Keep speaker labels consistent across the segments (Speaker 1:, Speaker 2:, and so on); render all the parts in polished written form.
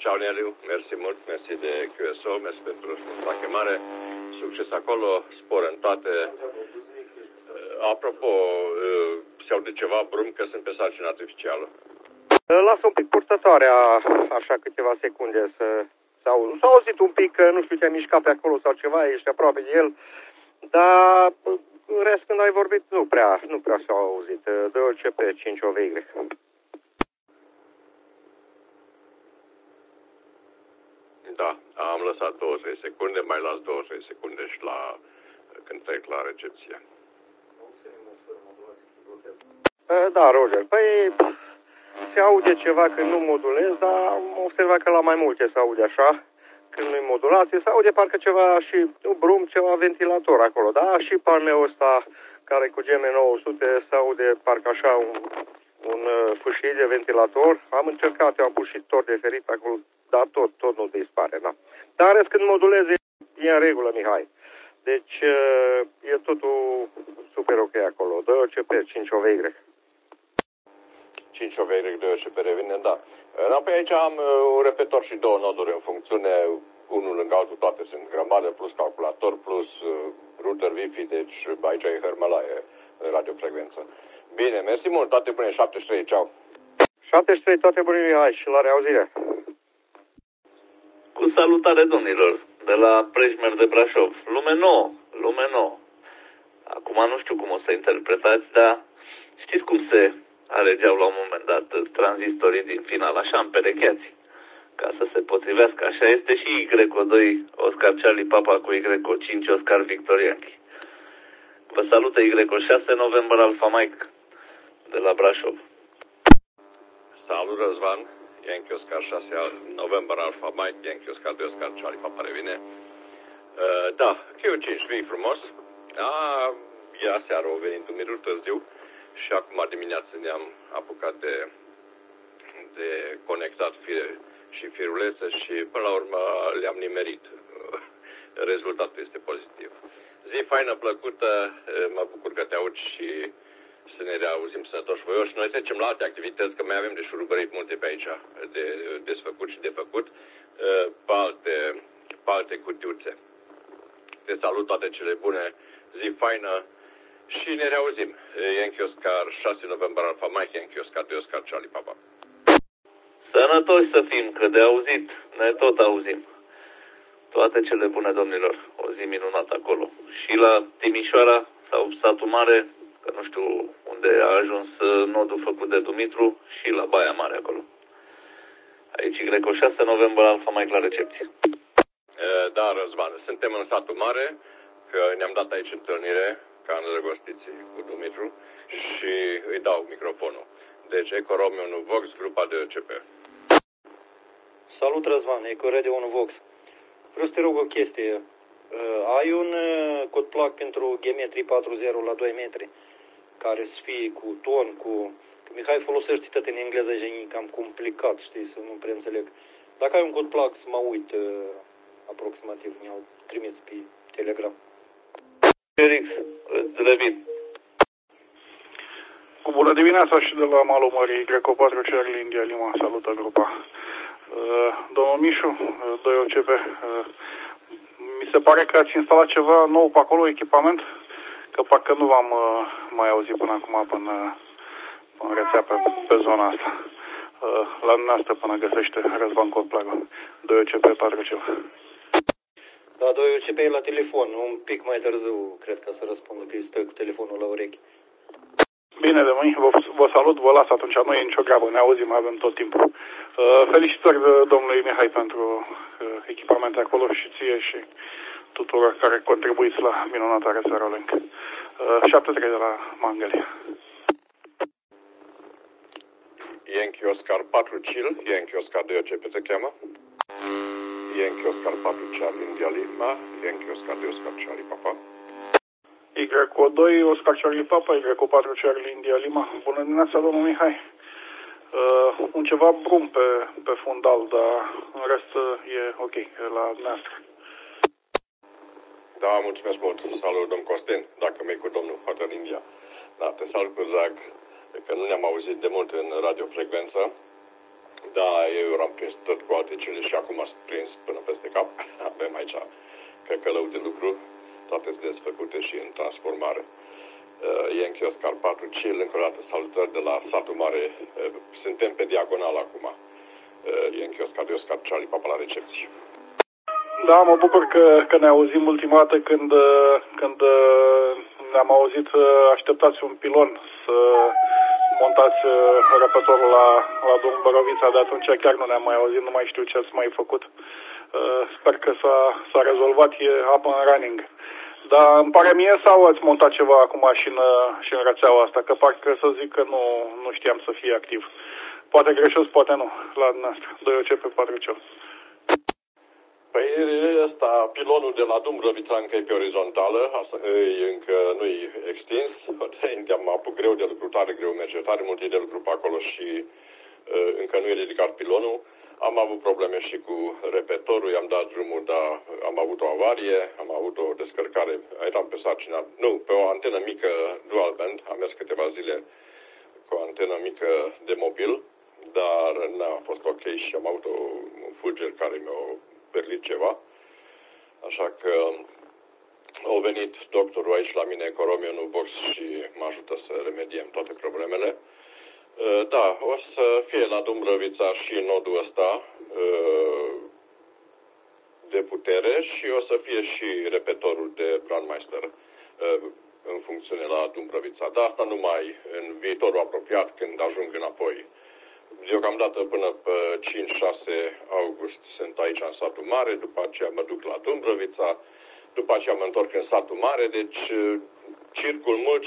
Speaker 1: Ciao, Neliu, mersi mult, mersi de QSO, mersi pentru răspunsul la chemare. Succes acolo, spor în toate. Apropo, se aude ceva brum că sunt pe sarcină artificială.
Speaker 2: Lasă un pic purtătoarea, așa câteva secunde să aud. S-a auzit un pic că nu știu te-a mișcat pe acolo sau ceva, ești aproape de el, dar în rest când ai vorbit nu prea s-a auzit. Dă CP 5 OVY.
Speaker 1: Da, am lăsat 20 secunde, mai las 20 secunde și când trec la recepție.
Speaker 2: Da, Roger, păi se aude ceva când nu modulez, dar am observat că la mai multe se aude așa, când nu-i modulație, se aude parcă ceva și brum, ceva ventilator acolo, da? Și pe al meu ăsta, care cu GM900, se aude parcă așa un fâșii de ventilator. Am încercat, eu am pus și tor de ferit acolo, dar tot nu dispare, da. Dar în rest, când modulez, e în regulă, Mihai. Deci, e totul super ok acolo. 2 CP, 5 OVY.
Speaker 1: 5 OVY, 2 CP revine, da. Apoi aici am un repetor și două noduri în funcțiune, unul lângă altul, toate sunt grămadă, plus calculator, plus router Wi-Fi, deci aici e hărmălaie radiofrecvență. Bine, mersi mult, toate bune, 73, ceau.
Speaker 2: 73, toate bune, Mihai, și la reauzire.
Speaker 3: Cu salutare, domnilor, de la Prejmer de Brașov. Lume nouă. Acum nu știu cum o să interpretați, dar știți cum se alegeau la un moment dat tranzistorii din final, așa împerecheați, ca să se potrivească. Așa este și YO2 Oscar Charlie Papa cu YO5 Oscar Victor Yankee. Vă salută YO6 November Alpha Mike de la Brașov.
Speaker 1: Salut, Răzvan. Yankee Oscar 6 November Alpha Mike, Yankee Oscar 2 Oscar Charlie Papa revine. Da, Q5 vii frumos. Iar seara au venit un minut târziu și acum dimineață ne-am apucat de conectat fire și firulețe și până la urmă le-am nimerit. Rezultatul este pozitiv. Zi faină, plăcută, mă bucur că te aud și să ne reauzim sănătoși voioși. Noi trecem la alte activități, că mai avem de șurubărit multe pe aici, de desfăcut și de făcut, pe alte cutiuțe. Te salut, toate cele bune, zi faină și ne reauzim. Yankee Oscar 6 November Alpha Mike, Yankee Oscar 2 Oscar Charlie Papa.
Speaker 3: Sănătoși să fim, că de auzit ne tot auzim. Toate cele bune, domnilor, o zi minunată acolo. Și la Timișoara sau Satul Mare, că nu știu unde a ajuns nodul făcut de Dumitru, și la Baia Mare acolo. Aici YO6 November Alpha Mike la recepție.
Speaker 1: Da, Răzvan, suntem în Satul Mare, că ne-am dat aici întâlnire, ca îndrăgostiții cu Dumitru, și îi dau microfonul. Deci, Eco Romeo 1 Vox, grupa de OCP.
Speaker 2: Salut, Răzvan, Eco Radio 1 Vox. Vreau să te rog o chestie. Ai un cod plug pentru Geometry 40 la 2 metri, care să fie cu ton, cu... Mihai folosește tot în engleză și e cam complicat, știi, să nu prea înțeleg. Dacă ai un cod plug, să mă uit aproximativ, mi-au trimis pe Telegram.
Speaker 3: Felix, îți revin.
Speaker 4: Cu bună dimineața și de la malul mării, YO4 Charlie India Lima, salută grupa. Domnul Mișu, 2 OCP, mi se pare că ați instalat ceva nou pe acolo, echipament, că parcă nu v-am mai auzit până acum până rețea pe zona asta. La dumneavoastră până găsește Răzvan Codplagă, 2 OCP, 4 ceva.
Speaker 2: Da, 2 OCP e la telefon, un pic mai târziu, cred că să răspundă, că stă cu telefonul la urechi.
Speaker 4: Bine, de mâini, vă salut, vă las atunci, nu e nicio treabă, ne auzim, avem tot timpul. Felicitări domnului Mihai pentru echipamente acolo și ție și tuturor care contribuiți la minunata rețea Link. 73 de la Mangalia.
Speaker 1: Yankee Oscar 4 Chill, Yankee Oscar 2 OCP te cheamă. Yankee Oscar 4 Charlie India Lima, Yankee Oscar 2 Oscar Charlie Papa.
Speaker 4: YO2 Oscar Charlie Papa, YO4 Charlie India Lima. Bună dimineața, domnul Mihai. Un ceva brum pe fundal, dar în rest e ok, e la dumneavoastră.
Speaker 1: Da, mulțumesc mult. Salut, domn Costin, dacă mi-e cu domnul Hotel India. Da, te salut cu drag, că nu ne-am auzit de mult în radiofrecvență. Da, eu eram prins tot cu alte cele și acum am prins până peste cap. Avem aici căcălău de lucru, toate sunt desfăcute și în transformare. E în Chioscar 4C, încă o dată salutări de la satul mare. Suntem pe diagonal acum. E în Chioscar de Oscar Charlie Papa la recepție.
Speaker 4: Da, mă bucur că ne auzim ultima dată când ne-am auzit așteptați un pilon să montați răpătorul la Drum Bărovița. De atunci chiar nu ne-am mai auzit, nu mai știu ce ați mai făcut. Sper că s-a rezolvat, e up and running. Dar îmi pare mie sau ați montat ceva acum și în rețeaua asta? Că parcă să zic că nu știam să fie activ. Poate greșesc, poate nu, la dumneavoastră. 2OC pe 4C.
Speaker 1: Păi ăsta, pilonul de la Dumbrăvița încă e pe orizontală, încă nu-i extins. Am avut greu de lucru, tare greu merge, tare multe de lucru pe acolo și încă nu e ridicat pilonul. Am avut probleme și cu repetorul, i-am dat drumul, dar am avut o avarie, am avut o descărcare, eram pe sarcina, nu, pe o antenă mică dual band, am mers câteva zile cu o antenă mică de mobil, dar n-a fost ok și am avut un fulger care mi-a perlit ceva, așa că a venit doctorul aici la mine, Coromionul Box, și mă ajută să remediem toate problemele. Da, o să fie la Dumbrăvița și nodul ăsta de putere și o să fie și repetorul de Brandmeister în funcțiune la Dumbrăvița. Dar asta numai în viitorul apropiat, când ajung înapoi. Deocamdată până pe 5-6 august sunt aici în satul mare, după aceea mă duc la Dumbrăvița, după aceea mă întorc în satul mare, deci circul mult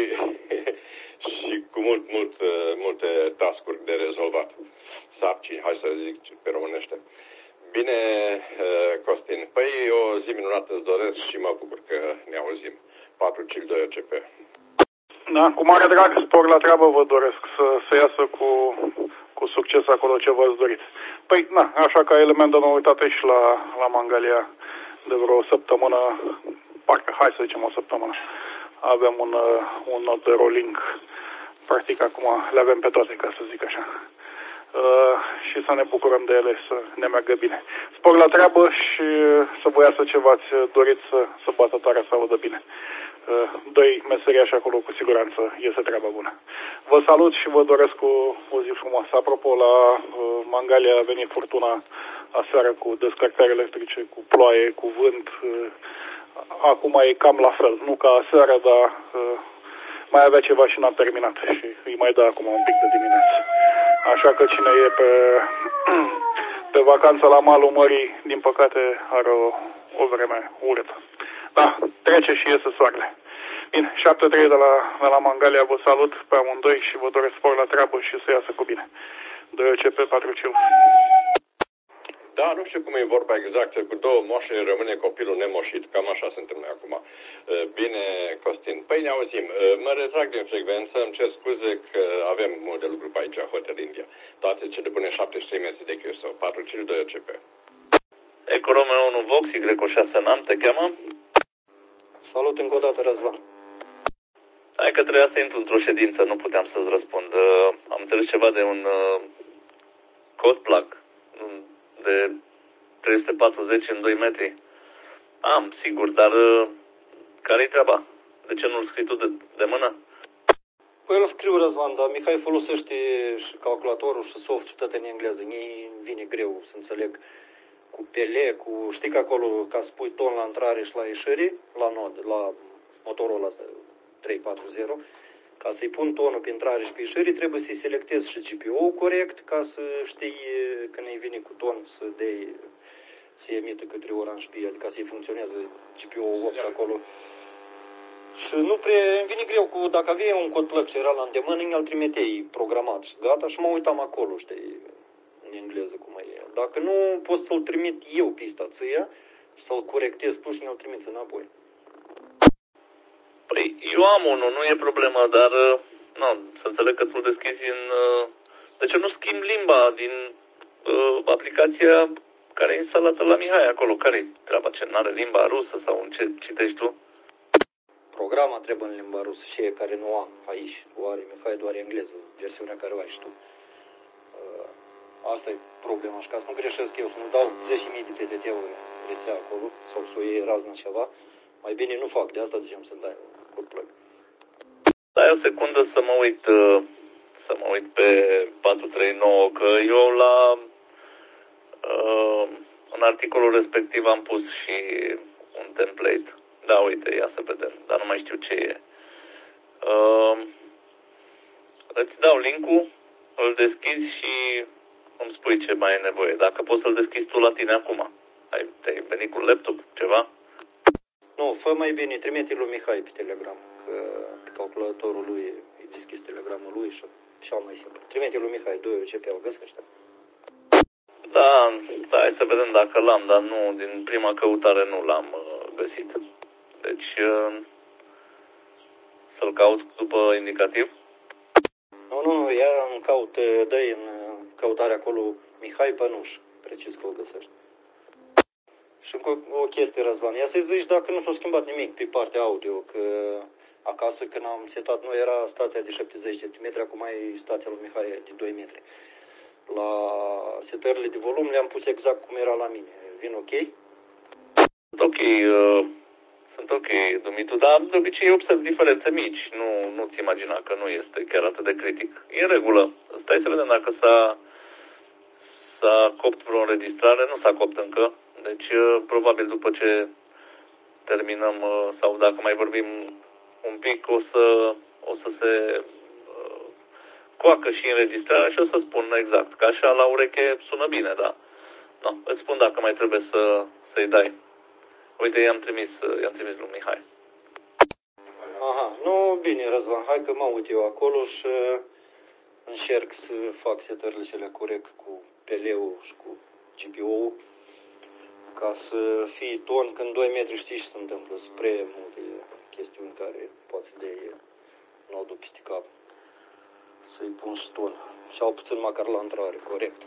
Speaker 1: și cu multe task-uri de rezolvat. Sarcini, hai să zic pe românește. Bine, Costin, păi o zi minunată îți doresc și mă bucur că ne auzim. 4-2OCP.
Speaker 4: Da, cu mare drag, spor la treabă vă doresc să iasă cu succes acolo ce v-ați dorit. Păi, na, așa ca element de noutate și la Mangalia de vreo săptămână, parcă, hai să zicem o săptămână, avem un nod de rolling. Practic acum le avem pe toate, ca să zic așa. Și să ne bucurăm de ele, să ne meargă bine. Spor la treabă și să vă iasă ce v-ați dorit să bată tare, să audă bine. Doi meseriași acolo, cu siguranță iese treaba bună. Vă salut și vă doresc o zi frumoasă. Apropo, la Mangalia a venit furtuna aseară cu descărcări electrice, cu ploaie, cu vânt. Acum e cam la fel. Nu ca aseară, dar mai avea ceva și n-a terminat și îi mai dă acum un pic de dimineață. Așa că cine e pe vacanță la malul mării, din păcate, are o vreme urâtă. Da, trece și iese soarele. Bine, 7-3 de la Mangalia, vă salut pe amândoi și vă doresc spor la treabă și să iasă cu bine. 2OC pe 4C.
Speaker 1: Da, nu știu cum e vorba exact, cu două moșe rămâne copilul nemoșit, cam așa suntem noi acum. Bine, Costin. Păi ne auzim. Mă retrag din frecvență, îmi cer scuze că avem mult de lucru pe aici, Hotel India. Toate cele bune 73 metri de QSO, 4-2OCP.
Speaker 3: Ecorome 1 Vox, Y6 NAM, te cheamă?
Speaker 2: Salut încă o dată, Răzvan.
Speaker 3: Hai că trebuia să intru într-o ședință, nu puteam să-ți răspund. Am înțeles ceva de un cost plug de 340 în 2 metri. Am, sigur, dar care-i treaba? De ce nu-l scrii tu de mână?
Speaker 2: Păi îl scriu, Răzvan, dar Mihai folosește și calculatorul și softul tot în engleză. Mie vine greu să înțeleg cu pele, știi că acolo, ca să pui ton la intrare și la ieșire, la nod, la motorul ăsta 340, ca să-i pun tonul pe intrare și pe ieșire, trebuie să-i selectez și GPO-ul corect, ca să știi când îi vine cu ton să emită către oranj pe el, adică să-i funcționeze GPO-ul 8 acolo. Și nu prea îmi vine greu dacă avea un cod plug și era la îndemână, îl trimiteai programat și gata și mă uitam acolo, știi, în engleză cum e. Dacă nu, pot să-l trimit eu pista ție, să-l corectez tu și mi-l trimiți înapoi.
Speaker 3: Păi, eu am unul, nu e problemă, dar să înțeleg că tu deschizi de ce nu schimbi limba din aplicația care e instalată la Mihai acolo? Care-i treaba? Ce, n-are limba rusă sau în ce citești tu?
Speaker 2: Programa trebuie în limba rusă și e care nu am aici. O are Mihai doar engleză, versiunea care o ai și tu.
Speaker 5: Asta e problema. Și ca să nu greșesc eu, să nu dau 10.000 de PTT-uri rețea acolo, sau să o iei razna ceva, mai bine nu fac. De asta zicem să-mi dai un plug.
Speaker 3: Dai o secundă să mă uit pe 439, că eu la în articolul respectiv am pus și un template. Da, uite, ia să vedem, dar nu mai știu ce e. Îți dau link-ul, îl deschizi și îmi spui ce mai e nevoie. Dacă poți să-l deschizi tu la tine acum. Te-ai venit cu laptop, ceva?
Speaker 5: Nu, fă mai bine, trimite lui Mihai pe Telegram, că pe calculatorul lui e deschis Telegramul lui și așa mai simplu. Trimite lui Mihai, 2 OCP-ul, găsește.
Speaker 3: Da, hai să vedem dacă l-am, dar nu, din prima căutare nu l-am găsit. Deci, să-l caut după indicativ?
Speaker 5: Nu, ia în caut, dă-i în căutare acolo Mihai Pănuș, precis că o găsești. Și încă o chestie, Răzvan, ia să-i zici dacă nu s-a schimbat nimic pe partea audio, că acasă când am setat noi era stația de 70 de metri, acum e stația lui Mihai de 2 metri. La setările de volum le-am pus exact cum era la mine. Vin ok?
Speaker 3: Sunt ok, Dumitru, dar de obicei observ diferențe mici. Nu-ți imagina că nu este chiar atât de critic. E în regulă. Stai să vedem dacă s-a copt vreo înregistrare. Nu s-a copt încă. Deci, probabil după ce terminăm sau dacă mai vorbim un pic, o să se coacă și înregistrarea și o să spun exact. Că așa la ureche sună bine, da. No, îți spun dacă mai trebuie să-i dai. Uite, i-am trimis lui Mihai.
Speaker 5: Aha, nu, bine, Răzvan, hai că mă uit eu acolo și încerc să fac setările cele corect cu PL-ul și cu GPO-ul ca să fie ton când 2 metri știi ce se întâmplă. Spre multe chestiuni care poate să dea nodul peste cap. Să-i pun și ton. Sau puțin măcar la intrare, corect.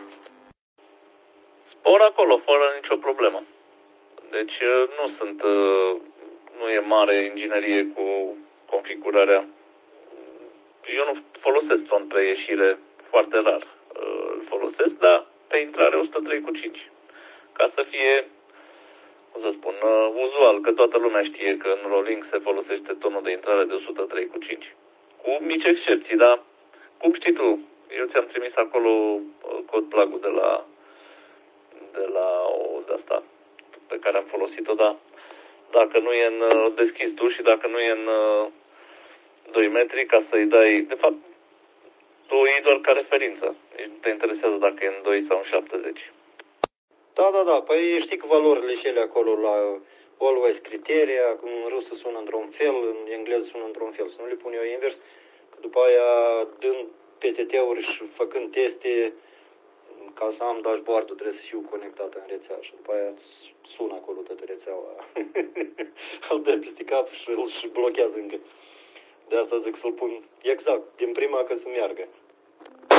Speaker 3: Spor acolo, fără nicio problemă. Deci nu e mare inginerie cu configurarea. Eu nu folosesc ton pe ieșire, foarte rar îl folosesc, dar pe intrare 103,5. Ca să fie, cum să spun, uzual, că toată lumea știe că în rolling se folosește tonul de intrare de 103,5. Cu mici excepții, dar cum știi tu, eu ți-am trimis acolo cod plug-ul de la o de-asta pe care am folosit-o, dar dacă nu e în deschis tu și dacă nu e în 2 metri, ca să-i dai, de fapt, tu iei doar ca referință. Te interesează dacă e în 2 sau în 70.
Speaker 5: Da. Păi știi că valorile cele acolo la always criteria, în rusă sună într-un fel, în engleză sună într-un fel. Să nu le pun eu invers, că după aia dând PTT-uri și făcând teste, ca să am dashboard-ul trebuie să fiu conectat în rețea și după aia sună acolo toată rețeaua. Îl dă peste cap și îl blochează încă. De asta zic să-l pun exact, din prima că să meargă.